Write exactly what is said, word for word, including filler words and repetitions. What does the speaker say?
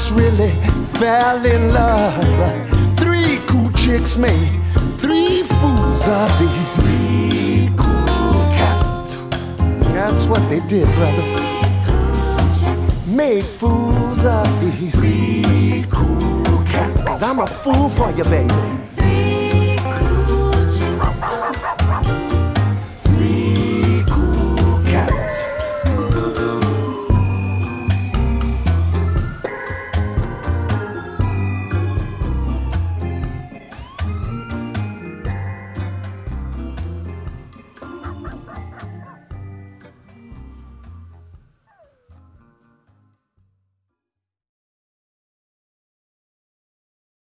just really fell in love. But three cool chicks made three fools of these three cool cats. That's what they did, brothers. Made fools of these three cool cats. 'Cause I'm a fool for you, baby.